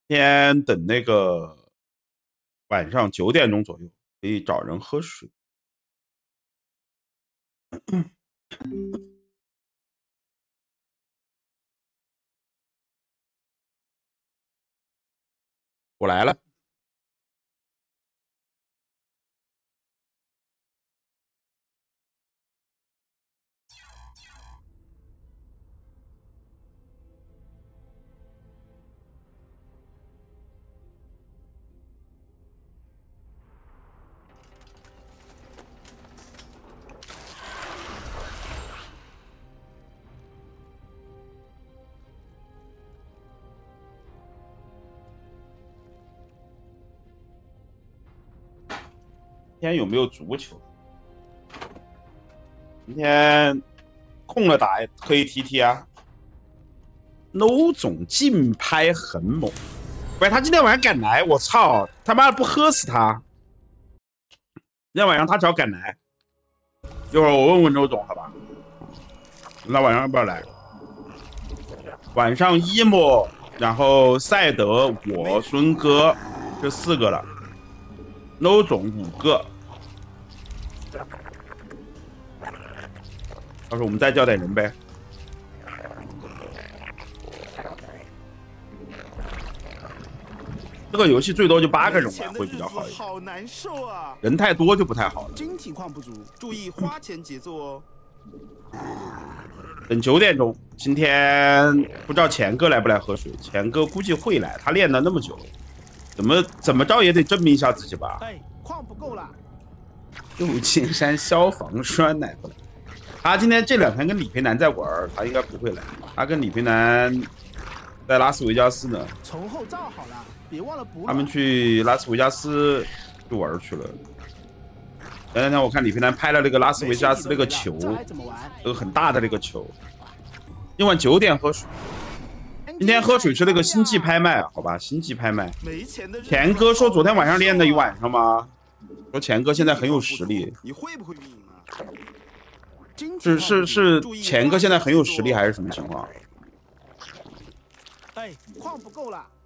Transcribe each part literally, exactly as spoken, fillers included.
天等那个晚上九点钟左右，可以找人喝水。我来了。今天有没有足球？今天空了打可以踢踢啊。No 总竞拍很猛，喂，他今天晚上敢来，我操，他妈的不喝死他！今天晚上他只要敢来，一会儿我问问周总，好吧？那晚上要不要来？晚上一莫，然后赛德，我孙哥，这四个了。No 总五个。到时候我们再叫点人呗。这个游戏最多就八个人玩会比较好一点， 好难受啊！ 人太多就不太好了。 晶体矿不足，注意花钱节奏哦。 等九点钟，今天不知道钱哥来不来喝水？钱哥估计会来，他练了那么久，怎么怎么着也得证明一下自己吧。 哎，矿不够了。 旧金山消防栓来不来？他今天这两天跟李培南在玩，他应该不会来。他跟李培南在拉斯维加斯呢。 从后罩好了，别忘了补。 他们去拉斯维加斯去玩去了。前两天我看李培南拍了那个拉斯维加斯那个球，那个很大的那个球。今晚九点喝水。今天喝水是那个星际拍卖，好吧，星际拍卖。钱哥说昨天晚上练了一晚上吗？说钱哥现在很有实力。 你会不会运营啊？ 是是是，钱哥现在很有实力还是什么情况？ 哎，矿不够了。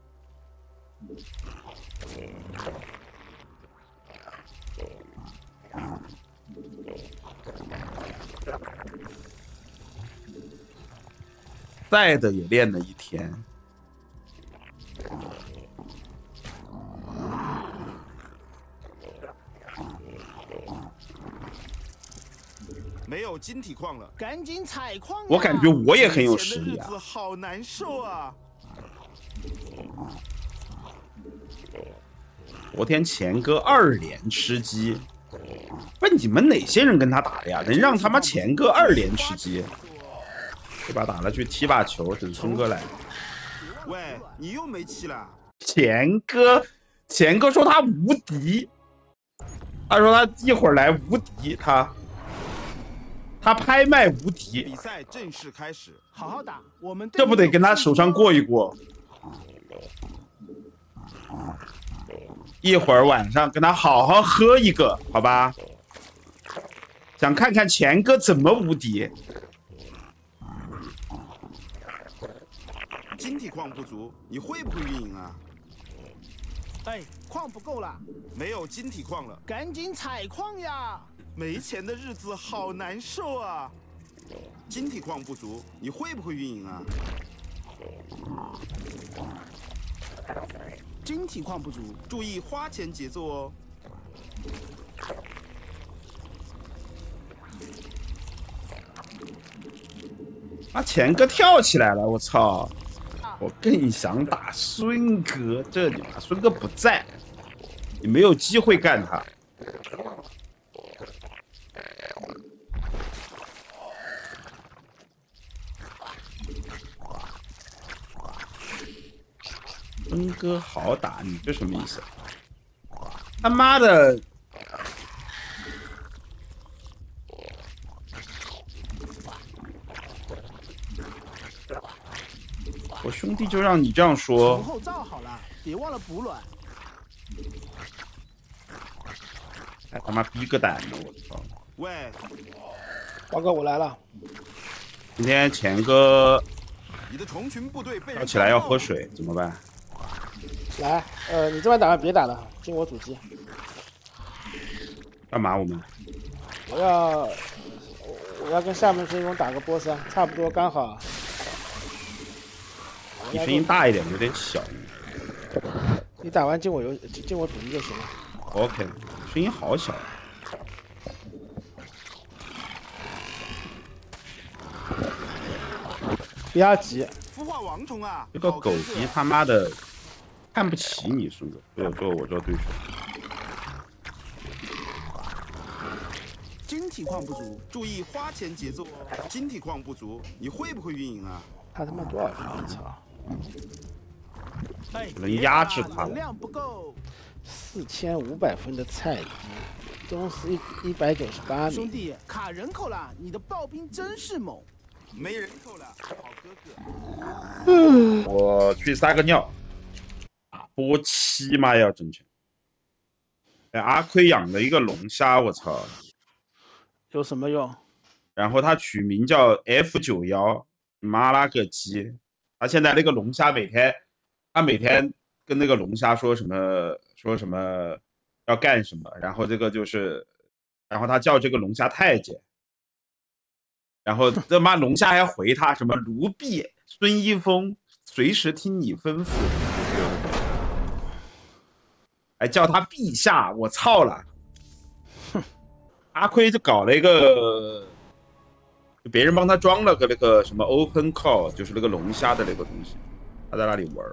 赛的也练了一天。 没有晶体矿了，赶紧采矿！ 我感觉我也很有实力啊。 好难受啊！ 昨天钱哥二连吃鸡，问你们哪些人跟他打的呀？能让他妈钱哥二连吃鸡？这把打了去踢把球，等孙哥来。 喂，你又没气了？ 钱哥，钱哥说他无敌，他说他一会儿来无敌，他。他拍卖无敌， 比赛正式开始，好好打，我们这不得跟他手上过一过？一会儿晚上跟他好好喝一个，好吧？想看看钱哥怎么无敌。 晶体矿不足，你会不会运营啊？哎，矿不够了，没有晶体矿了，赶紧采矿呀！没钱的日子好难受啊！晶体矿不足，你会不会运营啊？晶体矿不足，注意花钱节奏哦。 啊，钱哥跳起来了，我操！我更想打孙哥，这你妈孙哥不在，你没有机会干他。孙哥好打，你这什么意思？他妈的！我兄弟就让你这样说。 从后罩好了，别忘了补卵。 还他妈逼个胆呢！我操！ 喂， 华哥，我来了。 今天钱哥你的虫群部队被要起来要喝水，怎么办？ 来，呃，你这边打完别打了，进我主机。 干嘛我们？ 我要我要跟厦门孙英打个波斯，差不多刚好。 你声音大一点，有点小。 你打完进我游进我主机就行了。 OK， 声音好小。 不要急。 孵化王虫啊！ 这个狗急他妈的看不起你，孙哥，对我做我做对手。 晶体矿不足，注意花钱节奏哦。晶体矿不足，你会不会运营啊？ 他他妈多少分？我操！ 不能压制他了。 量不够。 四千五百分的菜鸡，中斯一一百九十八米。 兄弟，卡人口了，你的暴兵真是猛。没人口了，好哥哥。 嗯， 我去撒个尿。啊，波七妈要挣钱。哎，阿奎养了一个龙虾，我操！ 有什么用？ 然后他取名叫 F 九十一，妈拉个鸡！他现在那个龙虾每天，他每天跟那个龙虾说什么说什么要干什么，然后这个就是，然后他叫这个龙虾太监，然后这妈龙虾还回他什么卢碧、孙一峰，随时听你吩咐，还叫他陛下，我操了！阿奎就搞了一个，别人帮他装了个那个什么 Open Call， 就是那个龙虾的那个东西，他在那里玩。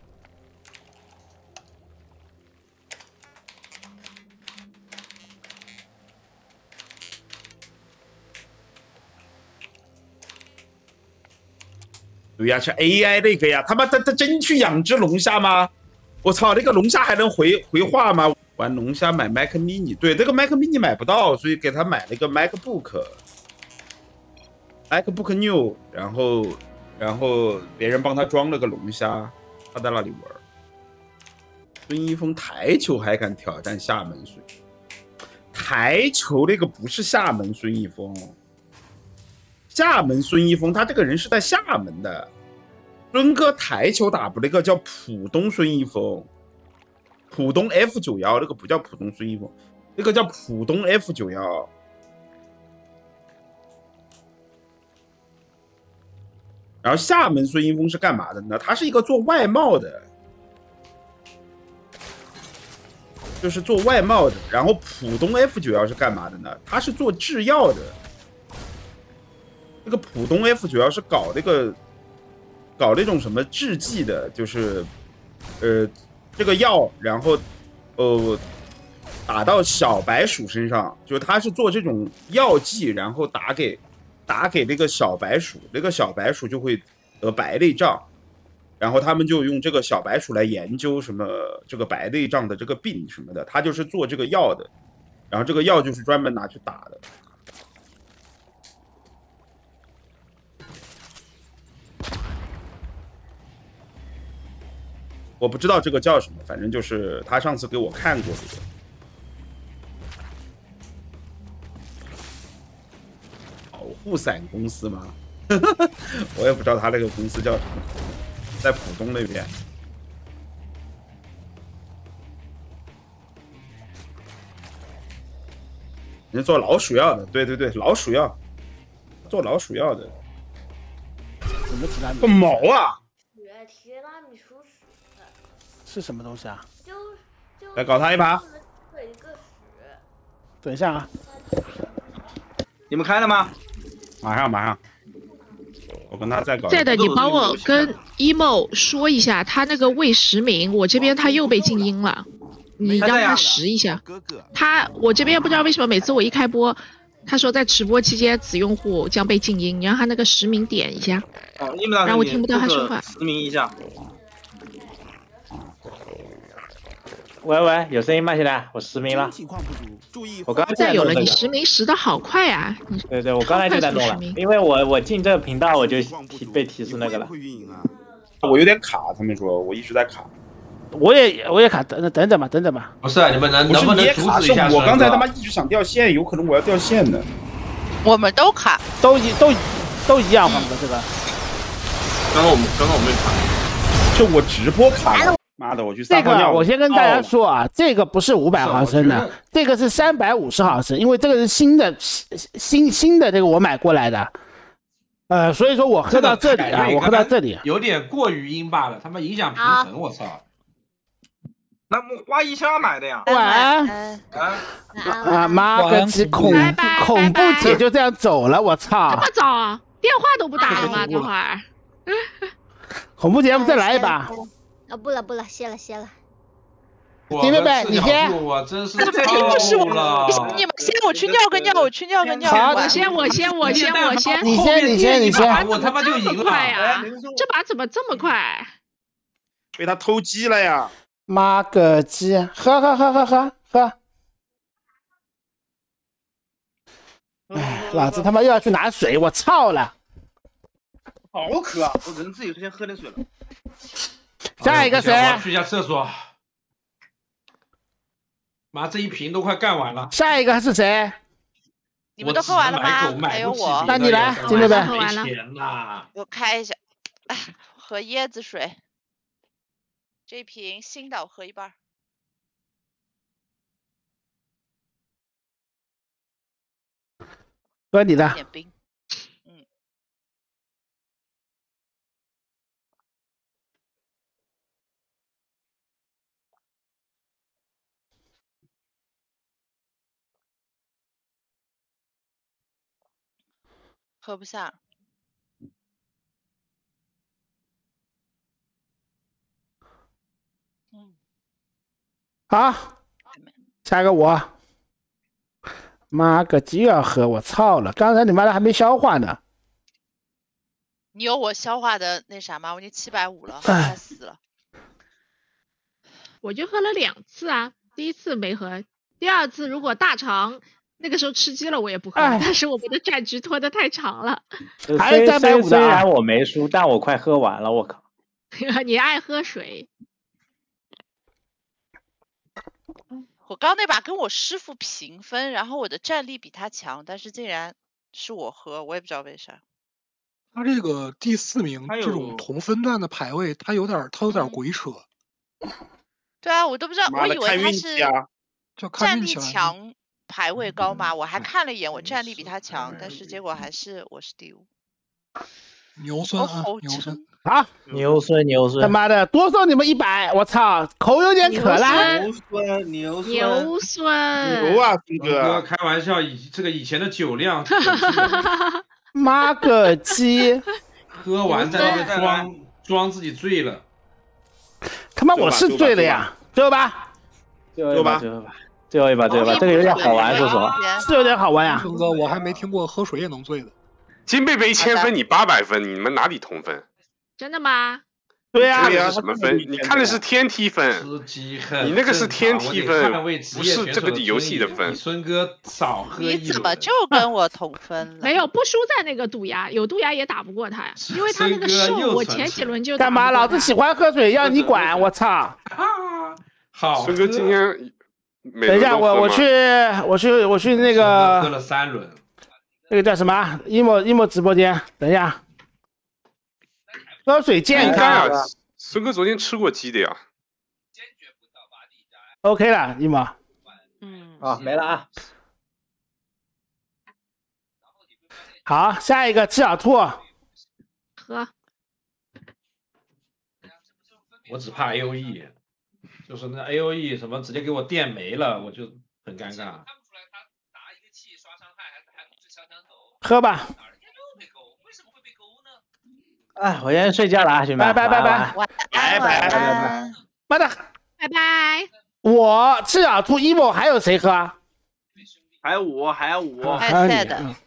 对呀，是 A I 那个呀，他妈他他真去养只龙虾吗？我操，那个龙虾还能回回话吗？玩龙虾买 Mac Mini， 对，这个 Mac Mini 买不到，所以给他买了一个 MacBook，MacBook New， 然后然后别人帮他装了个龙虾，他在那里玩。孙一峰台球还敢挑战厦门孙？台球那个不是厦门孙一峰，厦门孙一峰他这个人是在厦门的，孙哥台球打不那个叫浦东孙一峰。浦东 F 九十一 那个不叫浦东孙一峰，那个叫浦东 F 九十一。然后厦门孙一峰是干嘛的呢？他是一个做外贸的，就是做外贸的。然后浦东 F 九十一是干嘛的呢？他是做制药的。那个浦东 F 九十一是搞那个搞那种什么制剂的，就是呃。这个药，然后，呃，打到小白鼠身上，就是他是做这种药剂，然后打给打给那个小白鼠，那个小白鼠就会得白内障，然后他们就用这个小白鼠来研究什么这个白内障的这个病什么的，他就是做这个药的，然后这个药就是专门拿去打的。我不知道这个叫什么，反正就是他上次给我看过这个。保护伞公司吗？我也不知道他那个公司叫什么，在浦东那边。人做老鼠药的，对对对，老鼠药，做老鼠药的。 怎么提拉米？ 个毛啊！ 提拉米苏屎是什么东西啊？ 就就来搞他一把。 等一下啊！ 你们开了吗？ 马上马上，我跟他再搞。 在的，你帮我跟 emo 说一下，他那个未实名，我这边他又被静音了，你让他实一下。他我这边不知道为什么每次我一开播，他说在直播期间此用户将被静音，你让他那个实名点一下。 哦，你们让我听不到他说话。 实名一下。 喂喂，有声音吗？现在我实名了。我刚才再有了，你实名实的好快啊！ 对对，我刚才就在弄了，因为我我进这个频道我就提被提示那个了。 我有点卡，他们说我一直在卡。 我也我也卡，等等等吧，等等吧。 不是、啊、你们能能不能阻止一下？ 我刚才他妈一直想掉线，有可能我要掉线的。 我们都卡， 都一都都一样，我们的这个。 刚刚我们刚刚我们卡， 就我直播卡了。 妈的，我去这个撒泡尿。 我先跟大家说啊，这个不是五百毫升的，这个是三百五十毫升，因为这个是新的新新的这个我买过来的，呃，所以说我喝到这里啊，我喝到这里有点过于阴罢了，他妈影响平衡，我操！ 那花一箱买的呀？ 晚安啊！妈个鸡，恐恐怖姐就这样走了，我操！ 这么早，电话都不打了吗？这会儿， 恐怖姐，要不再来一把？ 啊，不了不了，谢了谢了。 金妹妹，你先。 我真是又是我了。 你们先，我去尿个尿，我去尿个尿。 好， 我先，我先，我先，我先。 你先，你先，你先。 我他妈就赢了快呀！这把怎么这么快？ 被他偷鸡了呀！ 妈个鸡，喝喝喝喝喝喝。哎，老子他妈又要去拿水，我操了！ 好渴啊！我只能自己先喝点水了。 下一个谁？ 我去一下厕所。妈，这一瓶都快干完了。 下一个是谁？ 你们都喝完了吗？还有我。 那你来，金妹妹。 喝完了。 我开一下，喝椰子水。这瓶新的我喝一半。 喝你的。 点冰。嗯。喝不下。嗯。 好，下一个我。妈个鸡要喝，我操了！刚才你妈的还没消化呢。 你有我消化的那啥吗？我已经七百五了，快死了。 我就喝了两次啊，第一次没喝，第二次如果大肠那个时候吃鸡了我也不喝，但是我们的战局拖得太长了。 还是三百五的。 虽然我没输，但我快喝完了，我靠！ 你爱喝水。 我刚那把跟我师傅平分，然后我的战力比他强，但是竟然是我喝，我也不知道为啥。 他这个第四名这种同分段的排位，他有点他有点鬼扯。 对啊，我都不知道，我以为他是战力强强排位高嘛，我还看了一眼，我战力比他强，但是结果还是我是第五。 牛孙啊，牛孙。 好， 牛孙牛孙， 他妈的多送你们一百，我操，口有点渴了。 牛孙牛孙牛孙牛啊，孙哥，开玩笑，以这个以前的酒量， 妈个鸡， 喝完在那边装装自己醉了。 他妈我是醉了呀，最后吧， 最后一把，最后一把，最后一把，最后一把，这个有点好玩，说实话， 是有点好玩呀。 孙哥，我还没听过喝水也能醉的。 金贝贝一千分，你八百分，你们哪里同分？ 真的吗？ 对呀， 你是什么分？你看的是天梯分，你那个是天梯分，不是这个游戏的分。 孙哥少喝一你怎么就跟我同分了？ 没有，不输在那个杜鸦，有杜鸦也打不过他呀，因为他那个瘦，我前几轮就干嘛？老子喜欢喝水，要你管？我操！ 好， 孙哥今天等一下，我我去我去我去那个喝了三轮， 那个叫什么？emo emo 直播间，等一下。喝水健康。 孙哥昨天吃过鸡的呀。 OK 了，一毛。 嗯。 啊，没了啊。 好，下一个吃小兔。 喝。 我只怕 A O E， 就是那 A O E 什么直接给我电没了，我就很尴尬。 喝吧。 哎，我先睡觉了啊，兄弟们， 拜拜拜拜拜拜拜， 妈的， 拜拜。 我赤小兔 emo 还有谁喝？ 还有我，还有我， 还有你的。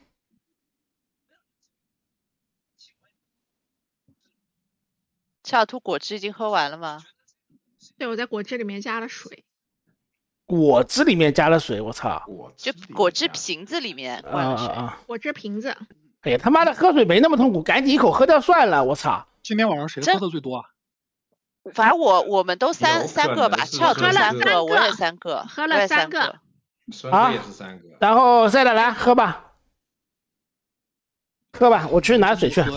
赤小兔果汁已经喝完了吗？ 对，我在果汁里面加了水。 果汁里面加了水，我操！ 就果汁瓶子里面灌了水。 啊啊！ 果汁瓶子。 哎呀，他妈的，喝水没那么痛苦，赶紧一口喝掉算了，我操！ 今天晚上谁喝的最多啊？ 反正我我们都三三个吧，赤小兔三个，我也三个， 喝了三个， 啊，也是三个。 然后赛德来喝吧，喝吧，我去拿水去。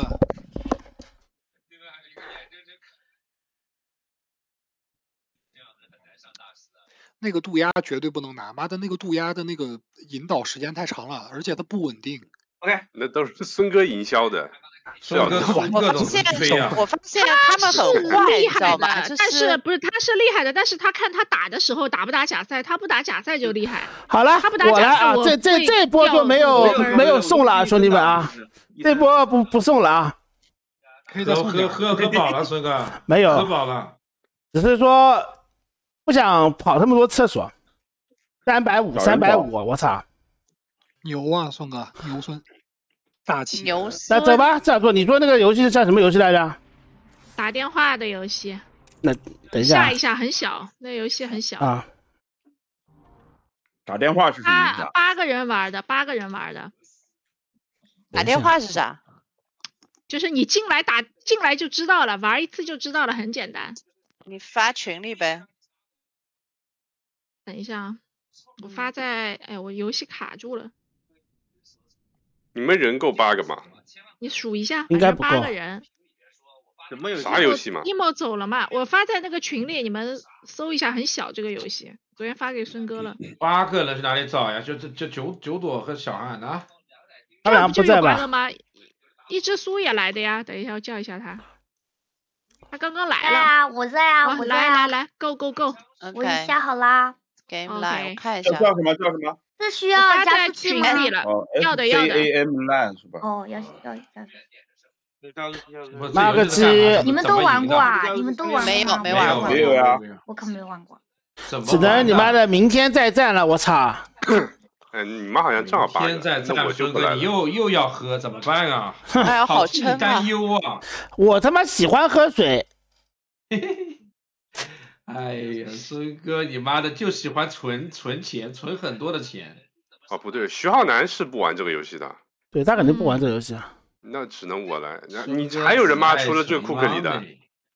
那个渡鸦绝对不能拿，妈的那个渡鸦的那个引导时间太长了，而且它不稳定。 OK， 那都是孙哥营销的。 孙哥我发现，我发现他们很坏， 厉害的， 但但是不是他是厉害的，但是他看他打的时候打不打假赛，他不打假赛就厉害。 好了， 他不打我来啊，这这这波就没有没有送了，兄弟们啊，这波不不送了啊。 喝喝喝喝饱了，孙哥。 没有， 喝饱了。 只是说不想跑那么多厕所。三百五，三百五，我操！ 牛啊，孙哥，牛孙。大气， 牛那走吧，这样做。你说那个游戏是叫什么游戏来着？ 打电话的游戏。 那等一下， 下一下很小，那游戏很小啊。 打电话是什么意思？ 八个人玩的，八个人玩的。 打电话是啥？ 就是你进来打进来就知道了，玩一次就知道了，很简单。 你发群里呗。 等一下啊，我发在哎，我游戏卡住了。 你们人够八个吗？ 你数一下， 应该不够。 八个人。 什么游戏？ 啥游戏嘛 ？emo 走了嘛？我发在那个群里，你们搜一下，很小这个游戏，昨天发给孙哥了。 八个人去哪里找呀？就这这九九朵和小汉呢？ 他俩不在吧？ 吗？一只苏也来的呀，等一下我叫一下他。他刚刚来了。 在啊，我在啊，我来来来 ，Go Go Go， 我已下好啦。 Game 来，我看一下。 叫什么？叫什么？ 这需要加出去吗？ 要的要的。 C A M line 是吧？ 哦，要要要。 那个鸡， 你们都玩过啊？你们都玩过？ 没有没玩过。 没有呀。 我可没玩过。 只能你妈的明天再战了，我操！ 嗯，你们好像正好八个。 明天再战，孙哥，你又又要喝怎么办啊？ 哎呀，好替你担忧啊！ 我他妈喜欢喝水。 哎呀，孙哥，你妈的就喜欢存存钱，存很多的钱。 哦，不对，徐浩南是不玩这个游戏的。 对他肯定不玩这个游戏啊。 那只能我来。你还有人吗？除了这个库克里的？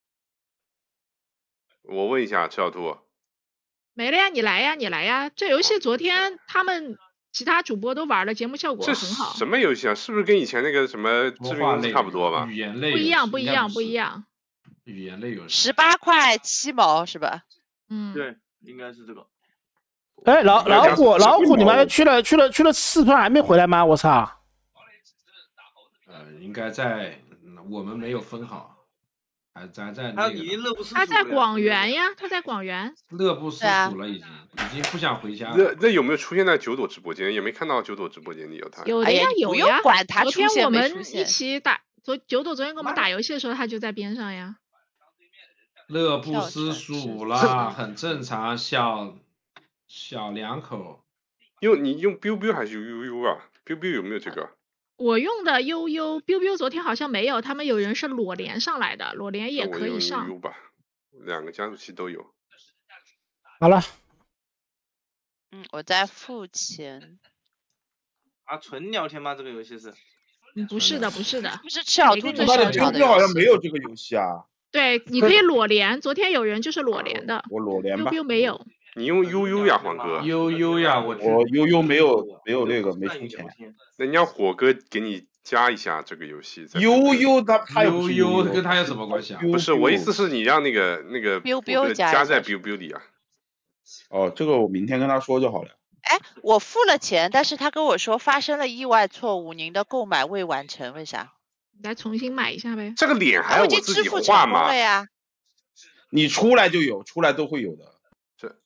我问一下，赤小兔。 没了呀，你来呀，你来呀！这游戏昨天他们其他主播都玩了，节目效果很好。 这什么游戏啊？是不是跟以前那个什么致命公司差不多吧？ 语言类。 不一样，不一样，不一样。 语言类游戏。 十八块七毛是吧？ 嗯， 对，应该是这个。 哎，老老虎，老虎，你们去了去了去了四川还没回来吗？我操！ 呃，应该在，我们没有分好，还咱在那个。 他在广元呀，他在广元。 乐不思蜀了，已经，已经不想回家了。 那那有没有出现在九朵直播间？也没看到九朵直播间里有他。 有的呀，有呀。 管他昨天我们一起打，昨九朵昨天跟我们打游戏的时候，他就在边上呀。 乐不思蜀啦，很正常，小小两口。 用你用 biu biu 还是 U U 啊 ？biu biu 有没有这个？ 我用的悠悠 biu biu 昨天好像没有，他们有人是裸连上来的，裸连也可以上。 我用 U U 吧，两个加速器都有。 好了。 嗯，我在付钱。 啊，纯聊天吗？这个游戏是？ 嗯，不是的，不是的。 不是赤小兔最喜欢的游戏。好像没有这个游戏啊。 对，你可以裸连，昨天有人就是裸连的。 我裸连吧。 biu biu 没有。 你用悠悠呀，黄哥。 悠悠呀，我我悠悠没有没有那个没出钱。 那你让火哥给你加一下这个游戏。 悠悠他他悠悠跟他有什么关系啊？ 不是，我意思是你让那个那个 biu biu 加在 biu biu 里啊。 哦，这个我明天跟他说就好了。 哎，我付了钱，但是他跟我说发生了意外错误，您的购买未完成，为啥？ 来重新买一下呗。 这个脸还要我自己画吗？ 呀， 你出来就有，出来都会有的。 这。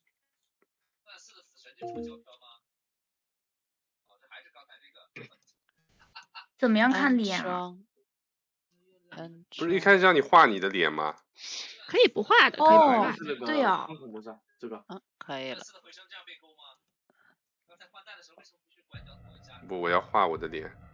怎么样看脸啊？ 不是一开始让你画你的脸吗？ 可以不画的，可以不画。 对呀。 这个。 嗯，可以了。 不，我要画我的脸。